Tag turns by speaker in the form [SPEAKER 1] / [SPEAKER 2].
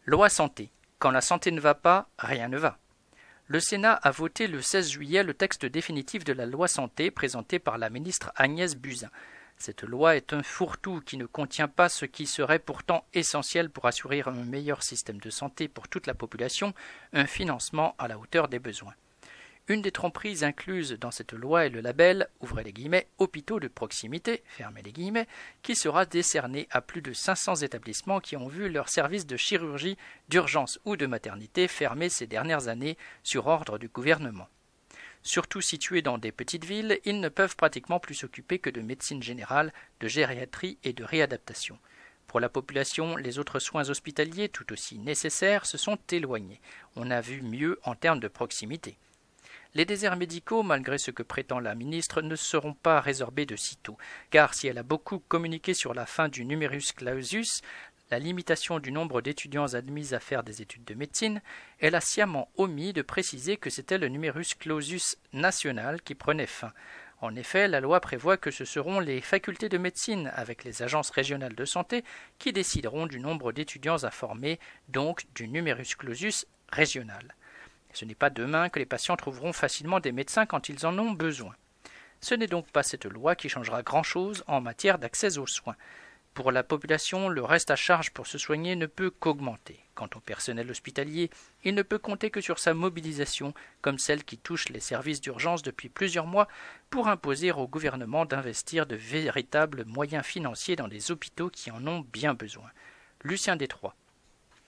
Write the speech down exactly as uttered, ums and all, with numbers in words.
[SPEAKER 1] Loi santé. Quand la santé ne va pas, rien ne va. Le Sénat a voté le seize juillet le texte définitif de la loi santé présenté par la ministre Agnès Buzyn. Cette loi est un fourre-tout qui ne contient pas ce qui serait pourtant essentiel pour assurer un meilleur système de santé pour toute la population, un financement à la hauteur des besoins. Une des tromperies incluses dans cette loi est le label, ouvrez les guillemets, hôpitaux de proximité, fermez les guillemets, qui sera décerné à plus de cinq cents établissements qui ont vu leurs services de chirurgie, d'urgence ou de maternité fermés ces dernières années sur ordre du gouvernement. Surtout situés dans des petites villes, ils ne peuvent pratiquement plus s'occuper que de médecine générale, de gériatrie et de réadaptation. Pour la population, les autres soins hospitaliers, tout aussi nécessaires, se sont éloignés. On a vu mieux en termes de proximité. Les déserts médicaux, malgré ce que prétend la ministre, ne seront pas résorbés de sitôt, car si elle a beaucoup communiqué sur la fin du numerus clausus, la limitation du nombre d'étudiants admis à faire des études de médecine, elle a sciemment omis de préciser que c'était le numerus clausus national qui prenait fin. En effet, la loi prévoit que ce seront les facultés de médecine, avec les agences régionales de santé, qui décideront du nombre d'étudiants à former, donc du numerus clausus régional. Ce n'est pas demain que les patients trouveront facilement des médecins quand ils en ont besoin. Ce n'est donc pas cette loi qui changera grand-chose en matière d'accès aux soins. Pour la population, le reste à charge pour se soigner ne peut qu'augmenter. Quant au personnel hospitalier, il ne peut compter que sur sa mobilisation, comme celle qui touche les services d'urgence depuis plusieurs mois, pour imposer au gouvernement d'investir de véritables moyens financiers dans les hôpitaux qui en ont bien besoin. Lucien Détroit.